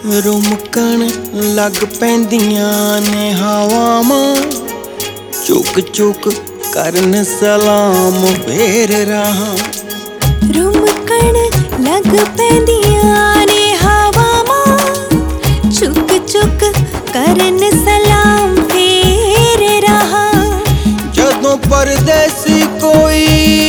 रुमकण लग पैंदियां ने हवावां, चुक चुक करन सलाम फेर राहां। रुमकण लग पैंदियां ने हवावां, चुक चुक करन सलाम फेर राहां। जदों परदेसी कोई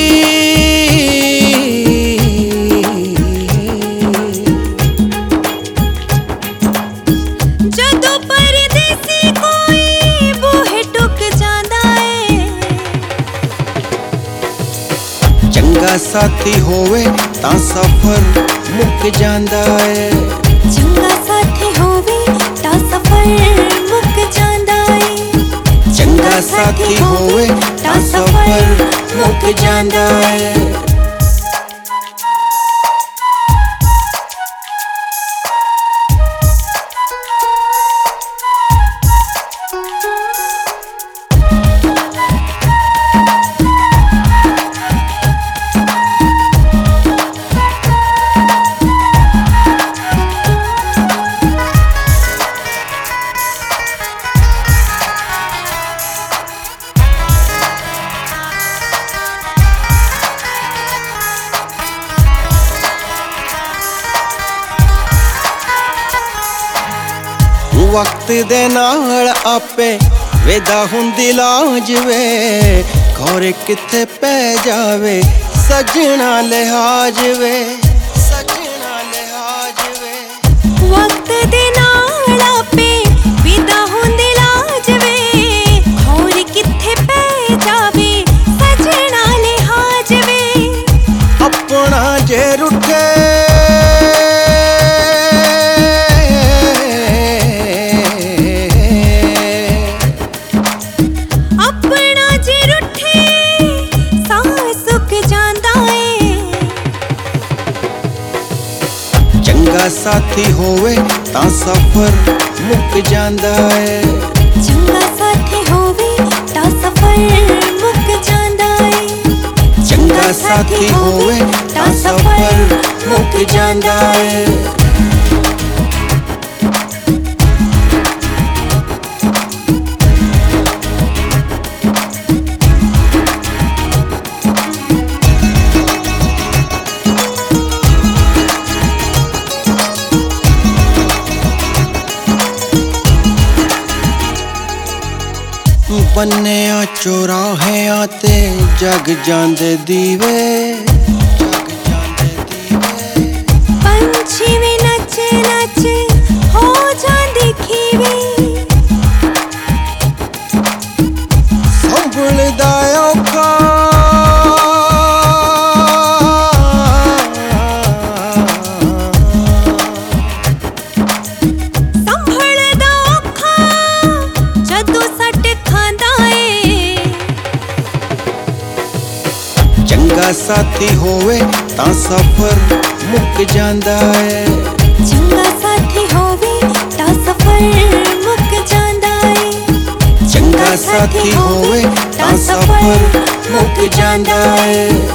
चंगा साथी होवे तां सफर मुक जांदा है। चंगा साथी होवे तां सफर मुक जांदा है। चंगा साथी होवे तां सफर मुक जांदा है। वक्त दे नाल आपे वेदा हुंदी लाज वे, खौरे किथे पै जावे सजना लिहाज वे, सजना लिहाज वे। वक्त दे नाल आपे वेदा हुंदी लाज वे, खौरे किथे पै जावे सजना लिहाज वे। अपना जे रुठे चंगा साथी होवे तां सफर मुक जांदा है। चंगा साथी होवे तां सफर मुक जांदा है। चंगा साथी होवे तां सफर मुक जांदा है। बन्निया चौराहियां ते जग जांदे दीवे, जग जांदे दीवे। पंछी वी नच नच हो जांदे खीवे, संभलदा औखा संभलदा औखा जदों सट खांदा है। चंगा साथी होवे तां सफर मुक जांदा है। चंगा साथी होवे तां सफर मुक जांदा है। चंगा साथी होवे तां सफर मुक जांदा है।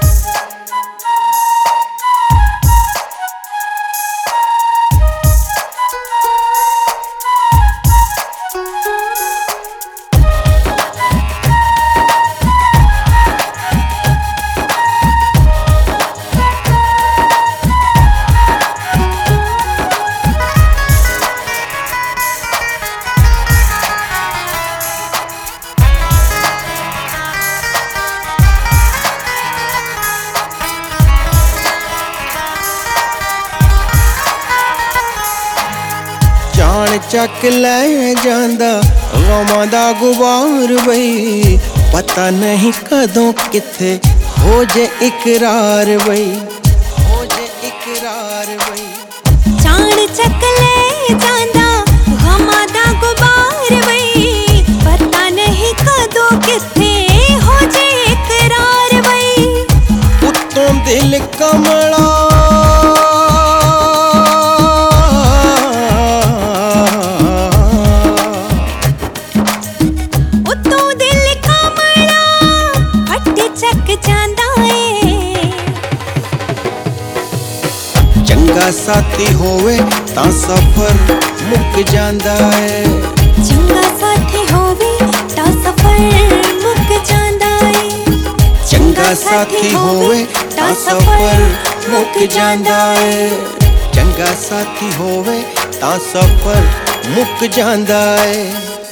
जान चक ले जांदा गमां दा गुबार बई, पता नहीं कदों किथे हो जे इकरार बई, हो जे इकरार बई। जान चक ले जांदा गमां दा गुबार बई, पता नहीं कदों किथे हो जे इकरार बई। उत्तों दिल कमला ਚੰਗਾ ਸਾਥੀ ਹੋਵੇ ਤਾਂ ਸਫ਼ਰ ਮੁੱਕ ਜਾਂਦਾ ਏ। ਚੰਗਾ ਸਾਥੀ ਹੋਵੇ ਤਾਂ ਸਫ਼ਰ ਮੁੱਕ ਜਾਂਦਾ ਏ। ਚੰਗਾ ਸਾਥੀ ਹੋਵੇ ਤਾਂ ਸਫ਼ਰ ਮੁੱਕ ਜਾਂਦਾ ਏ। ਚੰਗਾ ਸਾਥੀ ਹੋਵੇ ਤਾਂ ਸਫ਼ਰ ਮੁੱਕ ਜਾਂਦਾ ਏ।